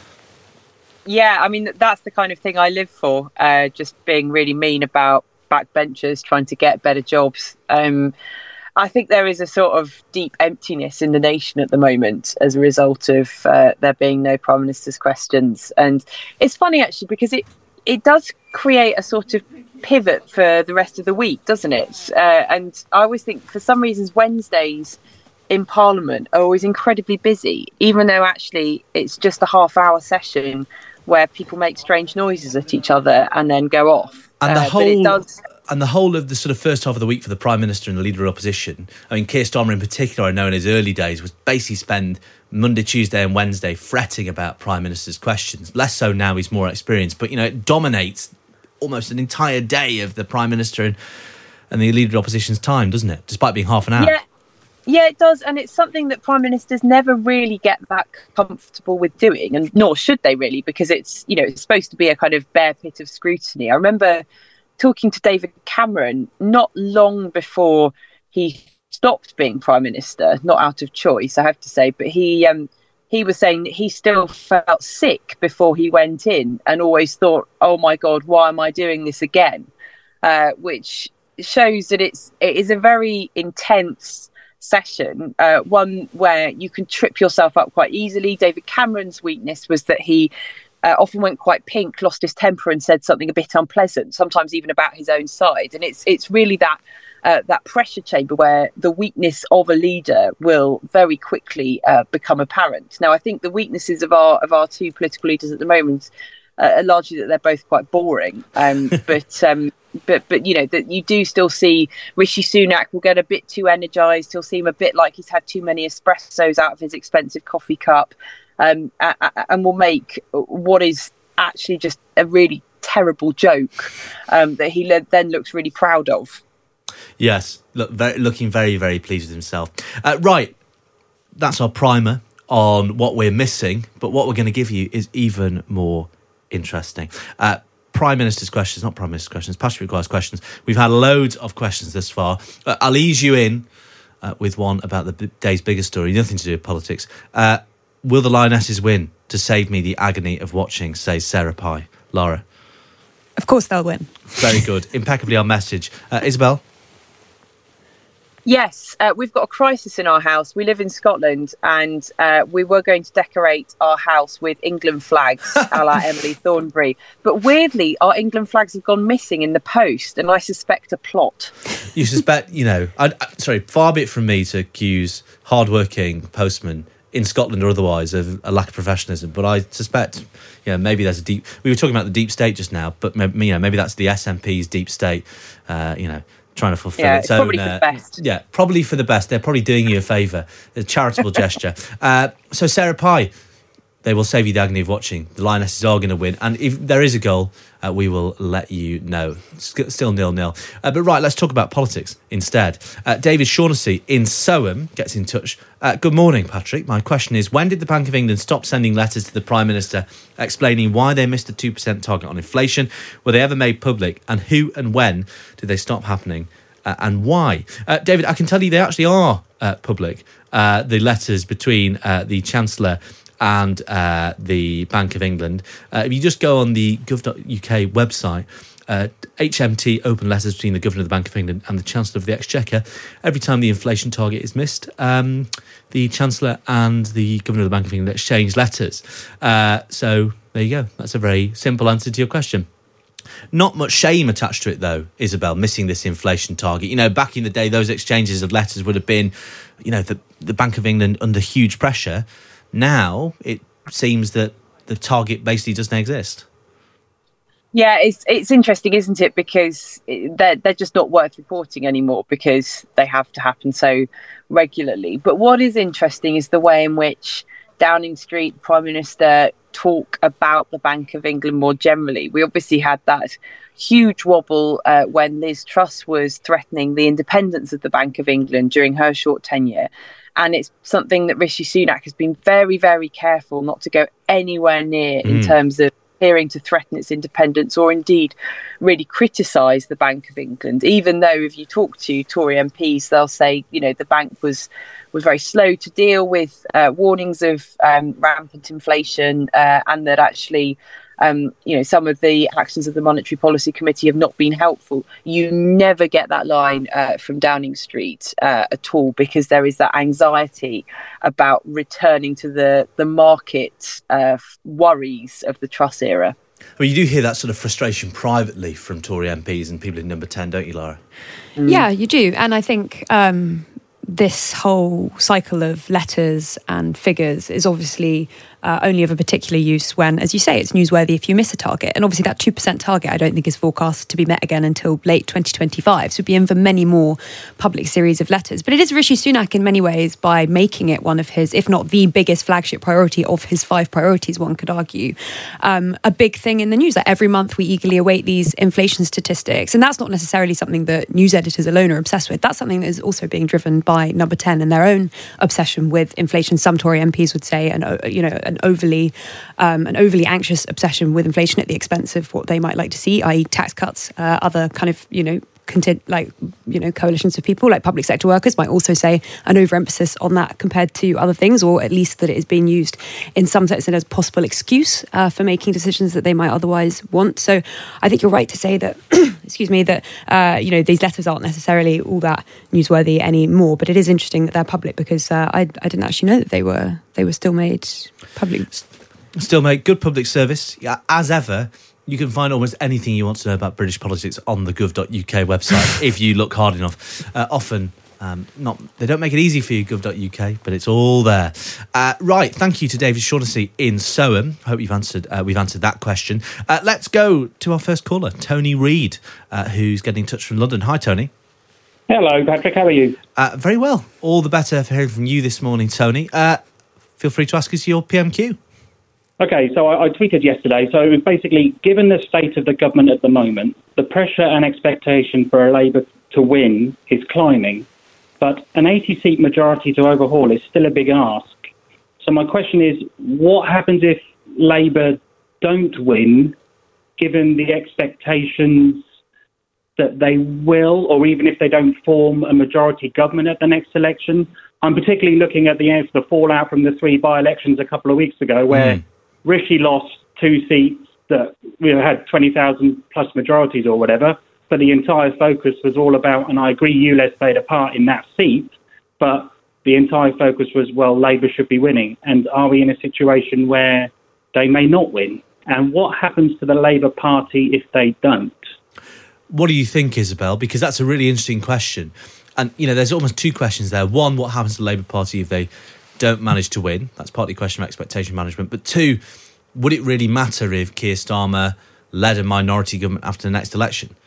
Yeah, I mean, that's the kind of thing I live for, uh, just being really mean about backbenchers trying to get better jobs. Um, I think there is a sort of deep emptiness in the nation at the moment as a result of uh, there being no Prime Minister's questions. And it's funny, actually, because it, it does create a sort of pivot for the rest of the week, doesn't it? Uh, and I always think, for some reasons, Wednesdays in Parliament are always incredibly busy, even though actually it's just a half hour session where people make strange noises at each other and then go off. And the uh, whole but it does... and the whole of the sort of first half of the week for the Prime Minister and the Leader of Opposition, I mean, Keir Starmer in particular, I know in his early days, was basically spend Monday, Tuesday and Wednesday fretting about Prime Minister's questions. Less so now, he's more experienced. But, you know, it dominates almost an entire day of the Prime Minister and, and the Leader of Opposition's time, doesn't it? Despite being half an hour. Yeah. Yeah, it does. And it's something that Prime Ministers never really get that comfortable with doing, and nor should they really, because it's, you know, it's supposed to be a kind of bear pit of scrutiny. I remember talking to David Cameron not long before he stopped being Prime Minister, not out of choice, I have to say, but he um, he was saying that he still felt sick before he went in and always thought, oh my God, why am I doing this again? Uh, which shows that it's it is a very intense session, uh, one where you can trip yourself up quite easily. David Cameron's weakness was that he uh, often went quite pink, lost his temper and said something a bit unpleasant, sometimes even about his own side. And it's it's really that uh, that pressure chamber where the weakness of a leader will very quickly uh, become apparent. Now, I think the weaknesses of our of our two political leaders at the moment uh, are largely that they're both quite boring. Um, but um, But, but you know, that you do still see Rishi Sunak will get a bit too energised. He'll seem a bit like he's had too many espressos out of his expensive coffee cup, um, and will make what is actually just a really terrible joke um, that he le- then looks really proud of. Yes, look, very, looking very, very pleased with himself. Uh, right, that's our primer on what we're missing, but what we're going to give you is even more interesting. Uh, Prime Minister's questions, not Prime Minister's questions, Patrick Maguire's questions. We've had loads of questions this far. Uh, I'll ease you in uh, with one about the b- day's biggest story, nothing to do with politics. Uh, will the Lionesses win to save me the agony of watching, says Sarah Pye. Laura? Of course they'll win. Very good. Impeccably on message. Uh, Isabel? Yes, uh, we've got a crisis in our house. We live in Scotland, and uh, we were going to decorate our house with England flags, a la Emily Thornberry. But weirdly, our England flags have gone missing in the post, and I suspect a plot. You suspect, you know, I, I, sorry, far be it from me to accuse hardworking postmen in Scotland or otherwise of a lack of professionalism, but I suspect, you know, maybe there's a deep... We were talking about the deep state just now, but maybe, you know, maybe that's the S N P's deep state, uh, you know, trying to fulfil yeah, its, it's own... probably uh, for the best. Yeah, probably for the best. They're probably doing you a favour, a charitable gesture. Uh, so, Sarah Pye, they will save you the agony of watching. The Lionesses are going to win, and if there is a goal, uh, we will let you know. Still nil-nil. Uh, but right, let's talk about politics instead. Uh, David Shaughnessy in Soham gets in touch. Uh, good morning, Patrick. My question is, when did the Bank of England stop sending letters to the Prime Minister explaining why they missed a two percent target on inflation? Were they ever made public? And who and when did they stop happening? Uh, and why? Uh, David, I can tell you they actually are uh, public. Uh, the letters between uh, the Chancellor and uh, the Bank of England. Uh, if you just go on the gov dot U K website, uh, H M T open letters between the Governor of the Bank of England and the Chancellor of the Exchequer. Every time the inflation target is missed, um, the Chancellor and the Governor of the Bank of England exchange letters. Uh, so there you go. That's a very simple answer to your question. Not much shame attached to it, though, Isabel, missing this inflation target. You know, back in the day, those exchanges of letters would have been, you know, the, the Bank of England under huge pressure. Now it seems that the target basically doesn't exist. Yeah, it's it's interesting, isn't it? Because they're they're just not worth reporting anymore because they have to happen so regularly. But what is interesting is the way in which Downing Street, Prime Minister, talk about the Bank of England more generally. We obviously had that huge wobble uh, when Liz Truss was threatening the independence of the Bank of England during her short tenure. And it's something that Rishi Sunak has been very, very careful not to go anywhere near mm. in terms of appearing to threaten its independence or indeed really criticise the Bank of England, even though if you talk to Tory M Ps, they'll say, you know, the bank was was very slow to deal with uh, warnings of um, rampant inflation uh, and that actually, um, you know, some of the actions of the Monetary Policy Committee have not been helpful. You never get that line uh, from Downing Street uh, at all because there is that anxiety about returning to the, the market uh, worries of the Truss era. Well, you do hear that sort of frustration privately from Tory M Ps and people in Number ten, don't you, Lara? Mm. Yeah, you do. And I think um, this whole cycle of letters and figures is obviously uh, only of a particular use when, as you say, it's newsworthy if you miss a target. And obviously that two percent target I don't think is forecast to be met again until late twenty twenty-five. So we'll be in for many more public series of letters. But it is Rishi Sunak in many ways by making it one of his, if not the biggest flagship priority of his five priorities, one could argue, um, a big thing in the news. Like every month we eagerly await these inflation statistics. And that's not necessarily something that news editors alone are obsessed with. That's something that is also being driven by Number ten and their own obsession with inflation. Some Tory M Ps would say, an, you know, an overly um, an overly anxious obsession with inflation at the expense of what they might like to see, that is tax cuts, uh, other kind of, you know, content, like, you know, coalitions of people like public sector workers might also say an overemphasis on that compared to other things, or at least that it is being used in some sense as a possible excuse uh, for making decisions that they might otherwise want. So I think you're right to say that, excuse me, that, uh, you know, these letters aren't necessarily all that newsworthy anymore, but it is interesting that they're public because uh, I, I didn't actually know that they were, they were still made public. Still made good public service. Yeah, as ever, you can find almost anything you want to know about British politics on the gov dot U K website if you look hard enough. Uh, often, um, not they don't make it easy for you, gov dot U K, but it's all there. Uh, right, thank you to David Shaughnessy in Soham. Hope you've answered. Uh, we've answered that question. Uh, let's go to our first caller, Tony Reid, uh, who's getting in touch from London. Hi, Tony. Hello, Patrick. How are you? Uh, very well. All the better for hearing from you this morning, Tony. Uh, feel free to ask us your P M Q. Okay, so I, I tweeted yesterday. So it was basically, given the state of the government at the moment, the pressure and expectation for a Labour to win is climbing, but an eighty-seat majority to overhaul is still a big ask. So my question is, what happens if Labour don't win, given the expectations that they will, or even if they don't form a majority government at the next election? I'm particularly looking at the, the fallout from the three by-elections a couple of weeks ago, where mm. Rishi lost two seats that we you know, had twenty thousand plus majorities or whatever, but the entire focus was all about, and I agree ULEZ played a part in that seat, but the entire focus was, well, Labour should be winning. And are we in a situation where they may not win? And what happens to the Labour Party if they don't? What do you think, Isabel? Because that's a really interesting question. And, you know, there's almost two questions there. One, what happens to the Labour Party if they don't manage to win? That's partly a question of expectation management. But two, would it really matter if Keir Starmer led a minority government after the next election?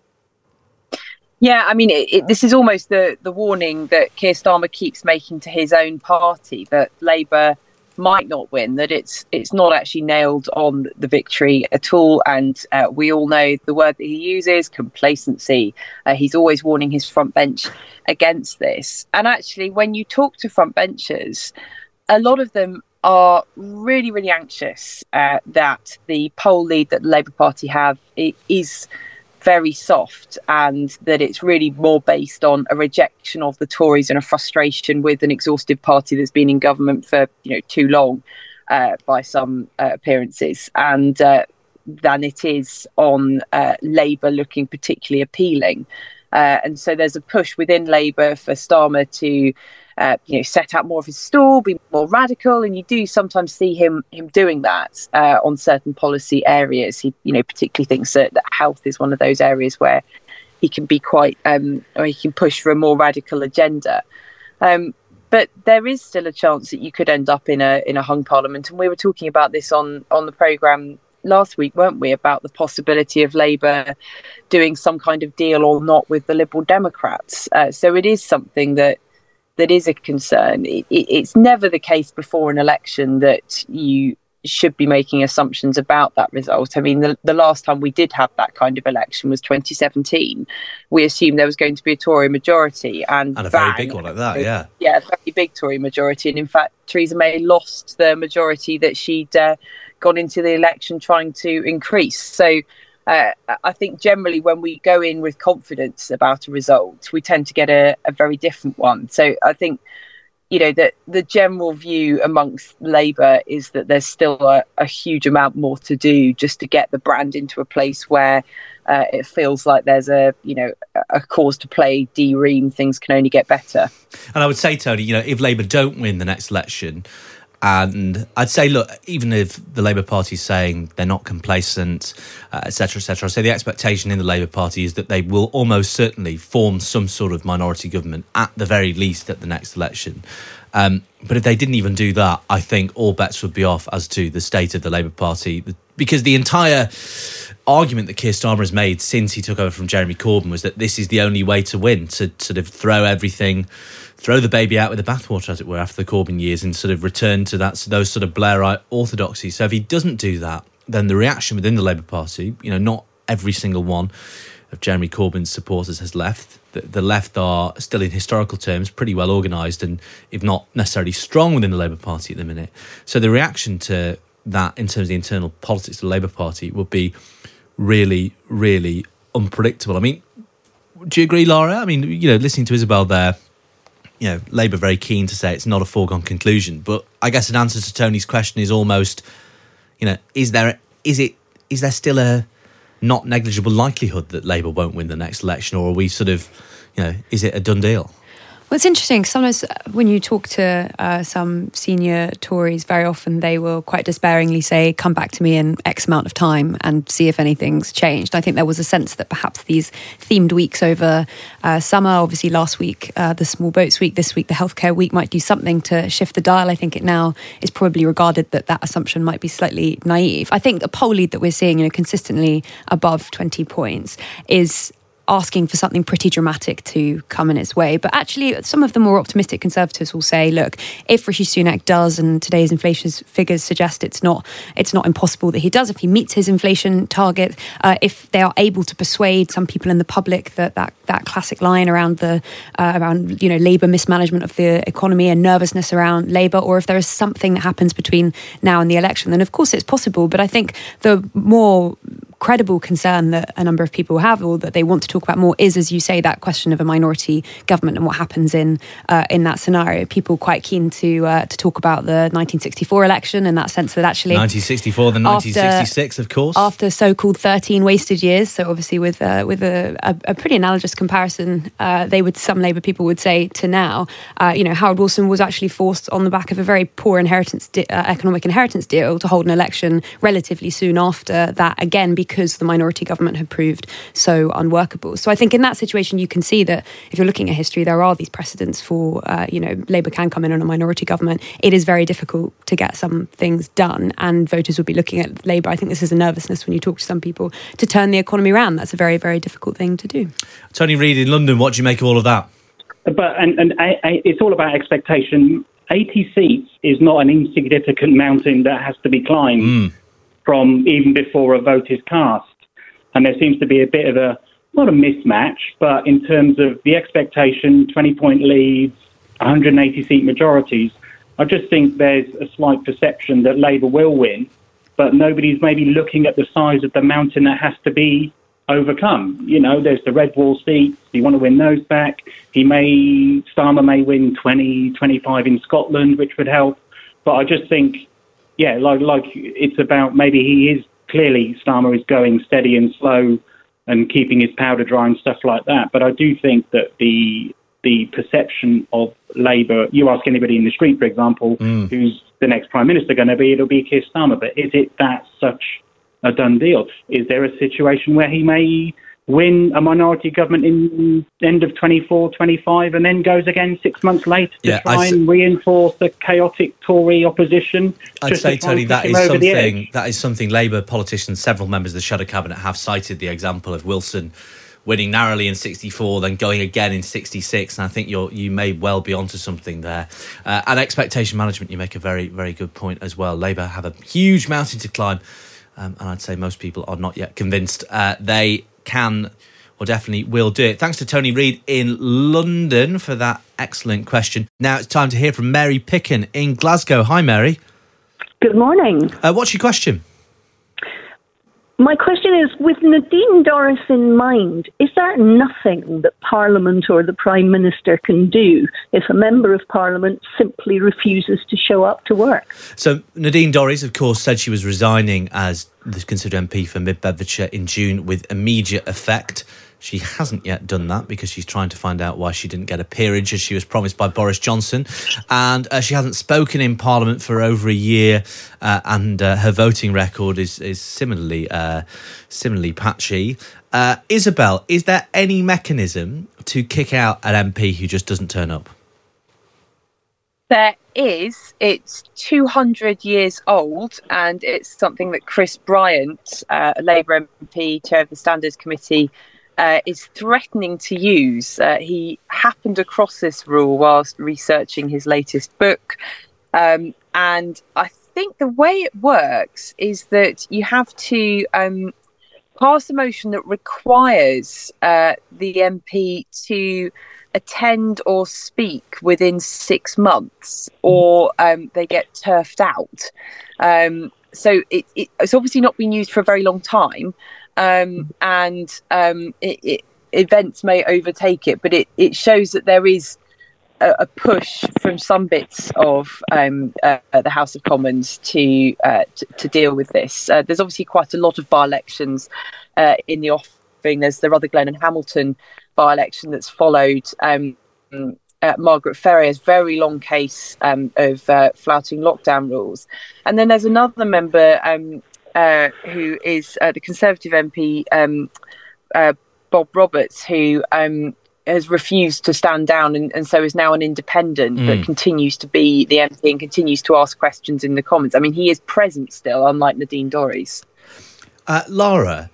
Yeah, I mean, it, it, this is almost the, the warning that Keir Starmer keeps making to his own party, that Labour might not win, that it's it's not actually nailed on the victory at all. And uh, we all know the word that he uses, complacency. Uh, he's always warning his front bench against this. And actually, when you talk to front benchers, a lot of them are really, really anxious uh, that the poll lead that the Labour Party have is very soft, and that it's really more based on a rejection of the Tories and a frustration with an exhausted party that's been in government for, you know, too long uh, by some uh, appearances. And uh, than it is on uh, Labour looking particularly appealing. Uh, and so there's a push within Labour for Starmer to uh, you know, set out more of his stall, be more radical, and you do sometimes see him him doing that uh, on certain policy areas. He, you know, particularly thinks that, that health is one of those areas where he can be quite, um, or he can push for a more radical agenda. Um, but there is still a chance that you could end up in a in a hung parliament, and we were talking about this on on the programme last week, weren't we, about the possibility of Labour doing some kind of deal or not with the Liberal Democrats. Uh, so it is something that that is a concern. It, it, it's never the case before an election that you should be making assumptions about that result. I mean, the, the last time we did have that kind of election was twenty seventeen. We assumed there was going to be a Tory majority. And, and a bang, very big one like that, yeah. Yeah, a very big Tory majority. And in fact, Theresa May lost the majority that she'd uh, gone into the election trying to increase. So uh, I think generally when we go in with confidence about a result, we tend to get a, a very different one. So I think, you know, that the general view amongst Labour is that there's still a, a huge amount more to do just to get the brand into a place where uh, it feels like there's a, you know, a cause to play D-Ream, things can only get better. And I would say, Tony, you know, if Labour don't win the next election, and I'd say, look, even if the Labour Party is saying they're not complacent, uh, et cetera, et cetera, I'd say the expectation in the Labour Party is that they will almost certainly form some sort of minority government, at the very least, at the next election. Um, but if they didn't even do that, I think all bets would be off as to the state of the Labour Party. Because the entire argument that Keir Starmer has made since he took over from Jeremy Corbyn was that this is the only way to win, to sort of throw everything... throw the baby out with the bathwater, as it were, after the Corbyn years and sort of return to that those sort of Blairite orthodoxies. So if he doesn't do that, then the reaction within the Labour Party, you know, not every single one of Jeremy Corbyn's supporters has left. The, the left are still, in historical terms, pretty well organised and, if not necessarily strong within the Labour Party at the minute. So the reaction to that in terms of the internal politics of the Labour Party would be really, really unpredictable. I mean, do you agree, Laura? I mean, you know, listening to Isabel there, you know, Labour very keen to say it's not a foregone conclusion. But I guess an answer to Tony's question is almost, you know, is there is it is there still a not negligible likelihood that Labour won't win the next election, or are we sort of, you know, is it a done deal? Well, it's interesting. Sometimes when you talk to uh, some senior Tories, very often they will quite despairingly say, come back to me in X amount of time and see if anything's changed. I think there was a sense that perhaps these themed weeks over uh, summer, obviously last week, uh, the Small Boats Week, this week, the Healthcare Week, might do something to shift the dial. I think it now is probably regarded that that assumption might be slightly naive. I think the poll lead that we're seeing, you know, consistently above twenty points is asking for something pretty dramatic to come in its way. But actually, some of the more optimistic Conservatives will say, look, if Rishi Sunak does, and today's inflation figures suggest it's not it's not impossible that he does, if he meets his inflation target, uh, if they are able to persuade some people in the public that that, that classic line around the uh, around you know Labour mismanagement of the economy and nervousness around Labour, or if there is something that happens between now and the election, then of course it's possible. But I think the more credible concern that a number of people have, or that they want to talk about more, is, as you say, that question of a minority government and what happens in uh, in that scenario. People quite keen to uh, to talk about the nineteen sixty-four election, in that sense that actually nineteen sixty-four, then nineteen sixty-six, of course, after so-called thirteen wasted years. So obviously, with uh, with a, a, a pretty analogous comparison, uh, they would some Labour people would say to now. Uh, you know, Harold Wilson was actually forced on the back of a very poor inheritance de- uh, economic inheritance deal to hold an election relatively soon after that, again because the minority government had proved so unworkable. So I think in that situation, you can see that if you're looking at history, there are these precedents for, uh, you know, Labour can come in on a minority government. It is very difficult to get some things done, and voters will be looking at Labour. I think this is a nervousness when you talk to some people to turn the economy around. That's a very, very difficult thing to do. Tony Reid in London, what do you make of all of that? But and, and I, I, it's all about expectation. eighty seats is not an insignificant mountain that has to be climbed mm. from even before a vote is cast. And there seems to be a bit of a, not a mismatch, but in terms of the expectation, twenty-point leads, one hundred eighty seat majorities, I just think there's a slight perception that Labour will win, but nobody's maybe looking at the size of the mountain that has to be overcome. You know, there's the red wall seats. You want to win those back. He may, Starmer may win twenty, twenty-five in Scotland, which would help. But I just think, yeah, like like it's about maybe he is clearly Starmer is going steady and slow and keeping his powder dry and stuff like that. But I do think that the the perception of Labour, you ask anybody in the street, for example, mm. who's the next Prime Minister going to be, it'll be Keir Starmer. But is it that such a done deal? Is there a situation where he may win a minority government in end of twenty-four, twenty-five and then goes again six months later to yeah, try I and reinforce the chaotic Tory opposition? I'd say, Tony, that is something that is something Labour politicians, several members of the Shadow Cabinet, have cited the example of Wilson winning narrowly in sixty-four, then going again in sixty-six, and I think you're you may well be onto something there. Uh, and expectation management, you make a very, very good point as well. Labour have a huge mountain to climb, um, and I'd say most people are not yet convinced uh, they can or definitely will do it. Thanks to Tony Reid in London for that excellent question. Now it's time to hear from Mary Picken in Glasgow. Hi, Mary. Good morning. Uh, what's your question? My question is, with Nadine Dorries in mind, is there nothing that Parliament or the Prime Minister can do if a Member of Parliament simply refuses to show up to work? So Nadine Dorries, of course, said she was resigning as the considered M P for Mid Bedfordshire in June with immediate effect. She hasn't yet done that because she's trying to find out why she didn't get a peerage as she was promised by Boris Johnson. And uh, she hasn't spoken in Parliament for over a year, uh, and uh, her voting record is is similarly uh, similarly patchy. Uh, Isabel, is there any mechanism to kick out an M P who just doesn't turn up? There is. It's two hundred years old, and it's something that Chris Bryant, uh, a Labour M P, chair of the Standards Committee, Uh, is threatening to use. Uh, he happened across this rule whilst researching his latest book. Um, and I think the way it works is that you have to um, pass a motion that requires uh, the M P to attend or speak within six months or um, they get turfed out. Um, so it, it, it's obviously not been used for a very long time. Um, and um, it, it, events may overtake it, but it, it shows that there is a, a push from some bits of um, uh, the House of Commons to uh, to, to deal with this. Uh, there's obviously quite a lot of by-elections uh, in the offing. There's the Rutherglen and Hamilton by-election that's followed. Um, uh, Margaret Ferrier's very long case um, of uh, flouting lockdown rules. And then there's another member um, Uh, who is uh, the Conservative M P, um, uh, Bob Roberts, who um, has refused to stand down and, and so is now an independent, mm. but continues to be the M P and continues to ask questions in the Commons. I mean, he is present still, unlike Nadine Dorries. Uh, Laura,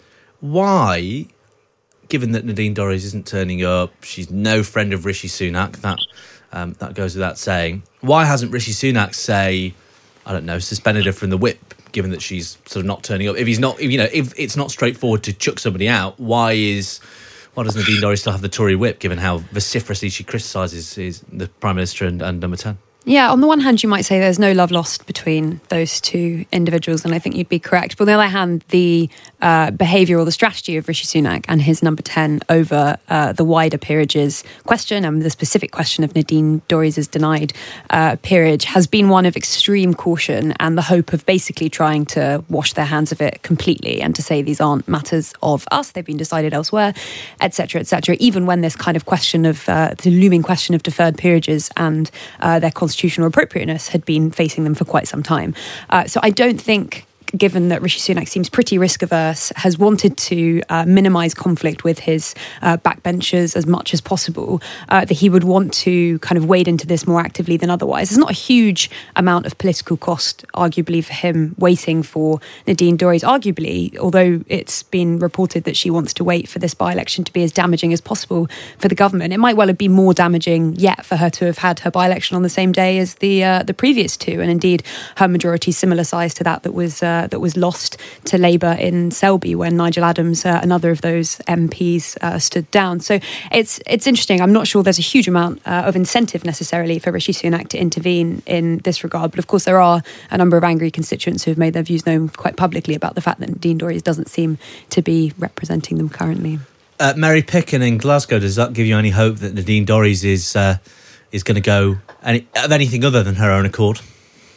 why, given that Nadine Dorries isn't turning up, she's no friend of Rishi Sunak, that um, that goes without saying, why hasn't Rishi Sunak, say, I don't know, suspended her from the whip, given that she's sort of not turning up? If he's not, if, you know, if it's not straightforward to chuck somebody out, why is why does Nadine Dorries still have the Tory whip, given how vociferously she criticises the Prime Minister and, and Number ten? Yeah, on the one hand, you might say there's no love lost between those two individuals, and I think you'd be correct. But on the other hand, the uh, behaviour or the strategy of Rishi Sunak and his Number ten over uh, the wider peerages question and the specific question of Nadine Dorries' denied uh, peerage has been one of extreme caution and the hope of basically trying to wash their hands of it completely and to say these aren't matters of us, they've been decided elsewhere, et cetera, et cetera, even when this kind of question of, uh, the looming question of deferred peerages and uh, their constitutional appropriateness had been facing them for quite some time. Uh, so I don't think, given that Rishi Sunak seems pretty risk-averse, has wanted to uh, minimise conflict with his uh, backbenchers as much as possible, uh, that he would want to kind of wade into this more actively than otherwise. There's not a huge amount of political cost, arguably, for him waiting for Nadine Dorries. Arguably, although it's been reported that she wants to wait for this by-election to be as damaging as possible for the government, it might well have been more damaging yet for her to have had her by-election on the same day as the uh, the previous two, and indeed her majority similar size to that that was uh, that was lost to Labour in Selby when Nigel Adams, uh, another of those M Ps, uh, stood down. So it's it's interesting. I'm not sure there's a huge amount uh, of incentive necessarily for Rishi Sunak to intervene in this regard. But of course, there are a number of angry constituents who have made their views known quite publicly about the fact that Nadine Dorries doesn't seem to be representing them currently. Uh, Mary Picken in Glasgow, does that give you any hope that Nadine Dorries is uh, is going to go any, of anything other than her own accord?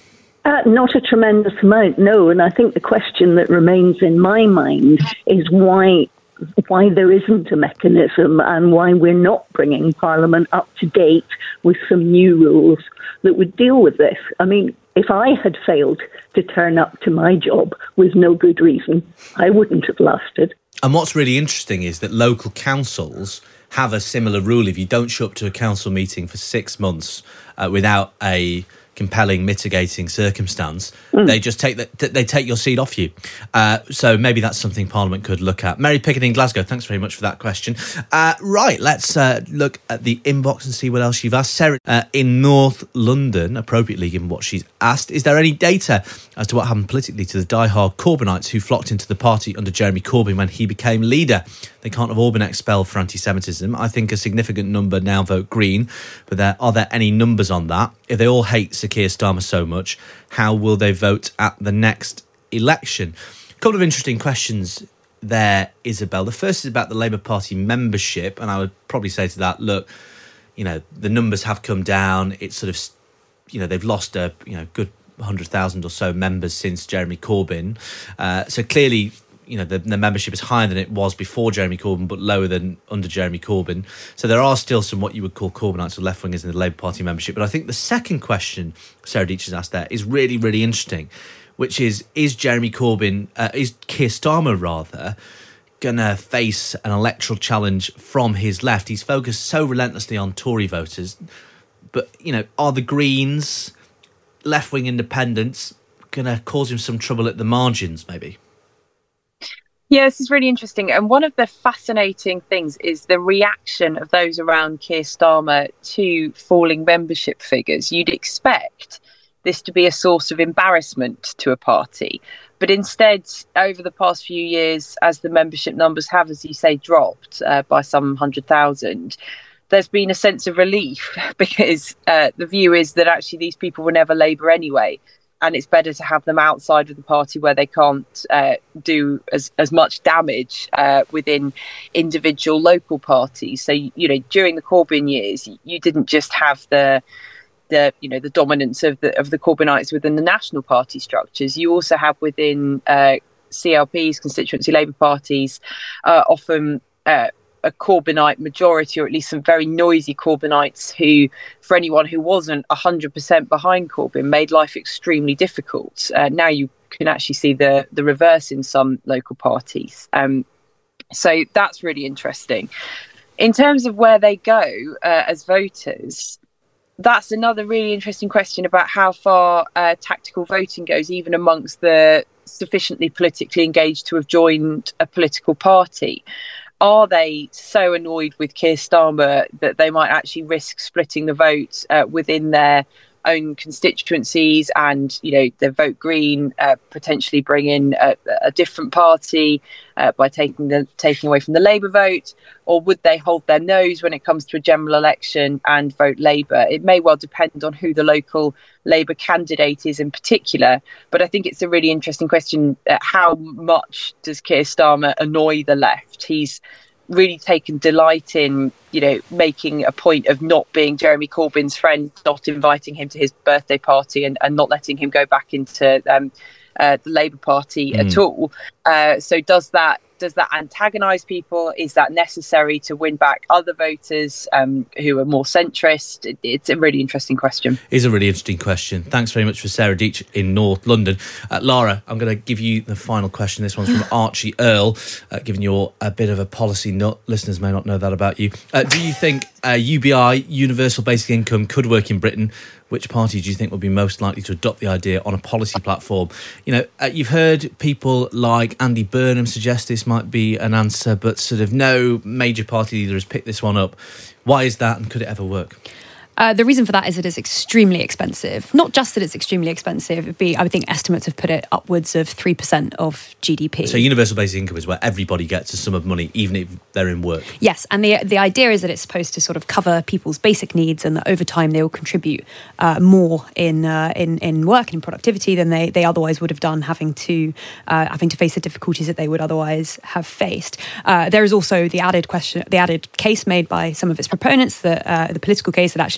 Uh, not a tremendous amount, no. And I think the question that remains in my mind is why why there isn't a mechanism and why we're not bringing Parliament up to date with some new rules that would deal with this. I mean, if I had failed to turn up to my job with no good reason, I wouldn't have lasted. And what's really interesting is that local councils have a similar rule. If you don't show up to a council meeting for six months uh, without a compelling mitigating circumstance, mm. they just take the, they take your seat off you. Uh, so maybe that's something Parliament could look at. Mary Pickett in Glasgow, thanks very much for that question. Uh, right, let's uh, look at the inbox and see what else you've asked. Sarah uh, in North London, appropriately given what she's asked, is there any data as to what happened politically to the die-hard Corbynites who flocked into the party under Jeremy Corbyn when he became leader? They can't have all been expelled for anti-Semitism. I think a significant number now vote Green, but there, are there any numbers on that? If they all hate Sir Keir Starmer so much, how will they vote at the next election? A couple of interesting questions there, Isabel. The first is about the Labour Party membership, and I would probably say to that, look, you know, the numbers have come down. It's sort of, you know, they've lost a you know good one hundred thousand or so members since Jeremy Corbyn. Uh, so clearly, you know, the, the membership is higher than it was before Jeremy Corbyn, but lower than under Jeremy Corbyn. So there are still some what you would call Corbynites or left-wingers in the Labour Party membership. But I think the second question Sarah Deitch has asked there is really, really interesting, which is, is Jeremy Corbyn, uh, is Keir Starmer rather, going to face an electoral challenge from his left? He's focused so relentlessly on Tory voters. But, you know, are the Greens, left-wing independents, going to cause him some trouble at the margins, maybe? Yeah, this is really interesting. And one of the fascinating things is the reaction of those around Keir Starmer to falling membership figures. You'd expect this to be a source of embarrassment to a party. But instead, over the past few years, as the membership numbers have, as you say, dropped uh, by some hundred thousand, there's been a sense of relief because uh, the view is that actually these people were never Labour anyway. And it's better to have them outside of the party where they can't uh, do as, as much damage uh, within individual local parties. So, you know, during the Corbyn years, you didn't just have the the you know the dominance of the of the Corbynites within the national party structures. You also have within uh, C L Ps, constituency Labour parties, uh, often uh, a Corbynite majority, or at least some very noisy Corbynites who, for anyone who wasn't one hundred percent behind Corbyn, made life extremely difficult. Uh, now you can actually see the, the reverse in some local parties. Um, so that's really interesting. In terms of where they go uh, as voters, that's another really interesting question about how far uh, tactical voting goes, even amongst the sufficiently politically engaged to have joined a political party. Are they so annoyed with Keir Starmer that they might actually risk splitting the vote uh, within their own constituencies and, you know, the vote Green, uh, potentially bring in a, a different party uh, by taking the taking away from the Labour vote? Or would they hold their nose when it comes to a general election and vote Labour? It may well depend on who the local Labour candidate is in particular. But I think it's a really interesting question. Uh, how much does Keir Starmer annoy the left? He's really taken delight in, you know, making a point of not being Jeremy Corbyn's friend, not inviting him to his birthday party and, and not letting him go back into um, uh, the Labour Party mm. at all. Uh, so does that does that antagonise people? Is that necessary to win back other voters um, who are more centrist? It, it's a really interesting question. It is a really interesting question. Thanks very much for Sarah Deitch in North London. Uh, Lara, I'm going to give you the final question. This one's from Archie Earl. Uh, given you're a bit of a policy nut, listeners may not know that about you. Uh, do you think uh, U B I, Universal Basic Income, could work in Britain? Which party do you think would be most likely to adopt the idea on a policy platform? You know, uh, you've heard people like Andy Burnham suggest this might be an answer, but sort of no major party leader has picked this one up. Why is that, and could it ever work? Uh, the reason for that is it is extremely expensive. Not just that it's extremely expensive, it'd be, I would think estimates have put it upwards of three percent of G D P. So universal basic income is where everybody gets a sum of money, even if they're in work. Yes, and the the idea is that it's supposed to sort of cover people's basic needs, and that over time they will contribute uh, more in uh, in in work and in productivity than they, they otherwise would have done, having to uh, having to face the difficulties that they would otherwise have faced. Uh, there is also the added question, the added case made by some of its proponents, that uh, the political case that actually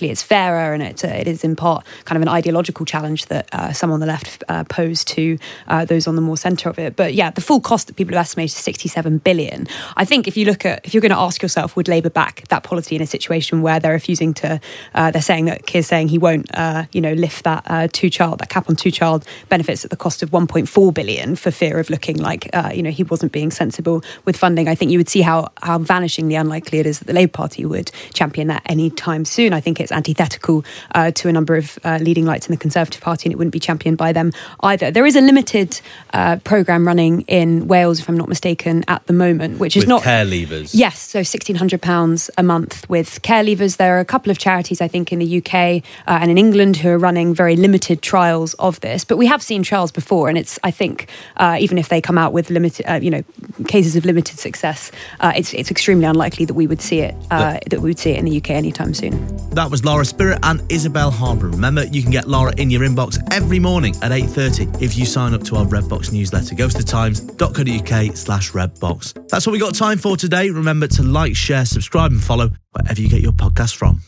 actually it's fairer, and it, uh, it is in part kind of an ideological challenge that uh, some on the left uh, pose to uh, those on the more centre of it. But yeah, the full cost that people have estimated is sixty-seven billion. I think if you look at, if you're going to ask yourself, would Labour back that policy in a situation where they're refusing to, uh, they're saying that Keir's saying he won't, uh, you know, lift that uh, two-child, that cap on two-child benefits at the cost of one point four billion for fear of looking like, uh, you know, he wasn't being sensible with funding. I think you would see how, how vanishingly unlikely it is that the Labour Party would champion that any time soon. I think it's antithetical uh, to a number of uh, leading lights in the Conservative Party, and it wouldn't be championed by them either. There is a limited uh, programme running in Wales, if I'm not mistaken, at the moment, which is with not... care leavers. Yes, so sixteen hundred pounds a month with care leavers. There are a couple of charities, I think, in the U K uh, and in England who are running very limited trials of this. But we have seen trials before, and it's, I think, uh, even if they come out with limited, uh, you know, cases of limited success, uh, it's it's extremely unlikely that we would see it uh, that we would see it in the U K anytime soon. That was Laura Spirit and Isabel Harbour. Remember, you can get Laura in your inbox every morning at eight thirty if you sign up to our Redbox newsletter. Go to thetimes.co.uk slash Redbox. That's what we got time for today. Remember to like, share, subscribe and follow wherever you get your podcast from.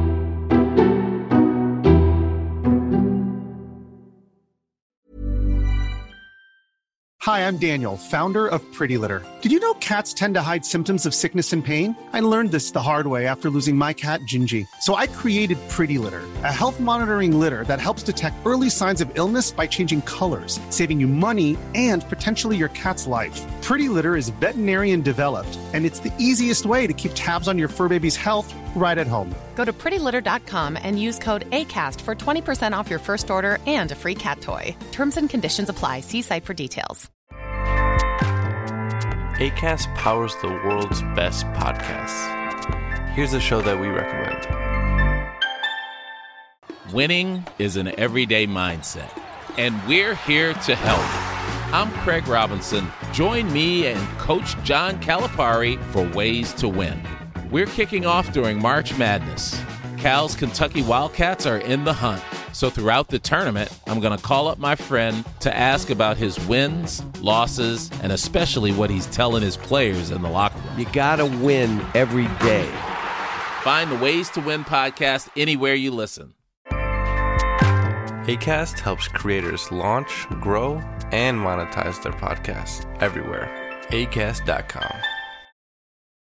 Hi, I'm Daniel, founder of Pretty Litter. Did you know cats tend to hide symptoms of sickness and pain? I learned this the hard way after losing my cat, Gingy. So I created Pretty Litter, a health monitoring litter that helps detect early signs of illness by changing colors, saving you money and potentially your cat's life. Pretty Litter is veterinarian developed, and it's the easiest way to keep tabs on your fur baby's health right at home. Go to pretty litter dot com and use code ACAST for twenty percent off your first order and a free cat toy. Terms and conditions apply. See site for details. Acast powers the world's best podcasts. Here's a show that we recommend. Winning is an everyday mindset, and we're here to help. I'm Craig Robinson. Join me and Coach John Calipari for Ways to Win. We're kicking off during March Madness. Cal's Kentucky Wildcats are in the hunt. So throughout the tournament, I'm going to call up my friend to ask about his wins, losses, and especially what he's telling his players in the locker room. You got to win every day. Find the Ways to Win podcast anywhere you listen. Acast helps creators launch, grow, and monetize their podcasts everywhere. acast dot com.